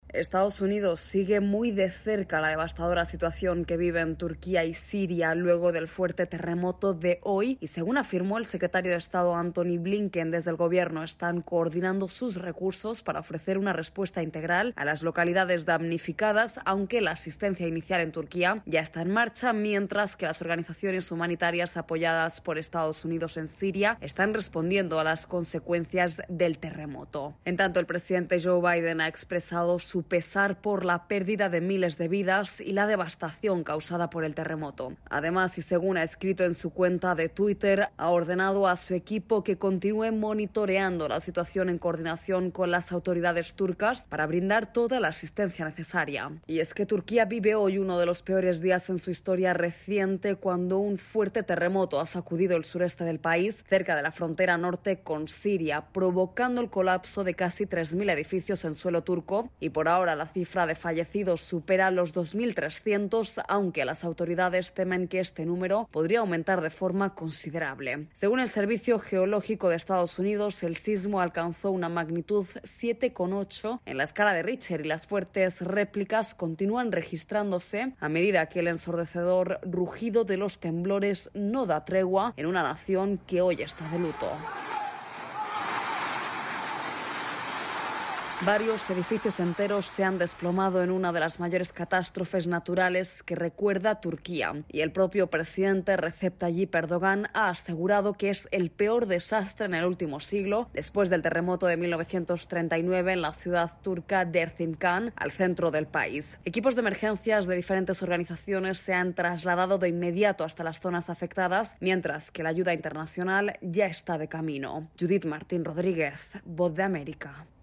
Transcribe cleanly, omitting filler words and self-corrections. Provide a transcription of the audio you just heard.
Estados Unidos sigue muy de cerca la devastadora situación que viven Turquía y Siria luego del fuerte terremoto de hoy y según afirmó el secretario de Estado Antony Blinken, desde el gobierno están coordinando sus recursos para ofrecer una respuesta integral a las localidades damnificadas, aunque la asistencia inicial en Turquía ya está en marcha, mientras que las organizaciones humanitarias apoyadas por Estados Unidos en Siria están respondiendo a las consecuencias del terremoto. En tanto, el presidente Joe Biden ha expresado su pesar por la pérdida de miles de vidas y la devastación causada por el terremoto. Además, y según ha escrito en su cuenta de Twitter, ha ordenado a su equipo que continúe monitoreando la situación en coordinación con las autoridades turcas para brindar toda la asistencia necesaria. Y es que Turquía vive hoy uno de los peores días en su historia reciente cuando un fuerte terremoto ha sacudido el sureste del país, cerca de la frontera norte con Siria, provocando el colapso de casi 3.000 edificios en suelo turco y por ahora la cifra de fallecidos supera los 2.300, aunque las autoridades temen que este número podría aumentar de forma considerable. Según el Servicio Geológico de Estados Unidos, el sismo alcanzó una magnitud 7,8 en la escala de Richter y las fuertes réplicas continúan registrándose a medida que el ensordecedor rugido de los temblores no da tregua en una nación que hoy está de luto. Varios edificios enteros se han desplomado en una de las mayores catástrofes naturales que recuerda Turquía. Y el propio presidente Recep Tayyip Erdogan ha asegurado que es el peor desastre en el último siglo, después del terremoto de 1939 en la ciudad turca de Erzincan, al centro del país. Equipos de emergencias de diferentes organizaciones se han trasladado de inmediato hasta las zonas afectadas, mientras que la ayuda internacional ya está de camino. Judith Martín Rodríguez, Voz de América.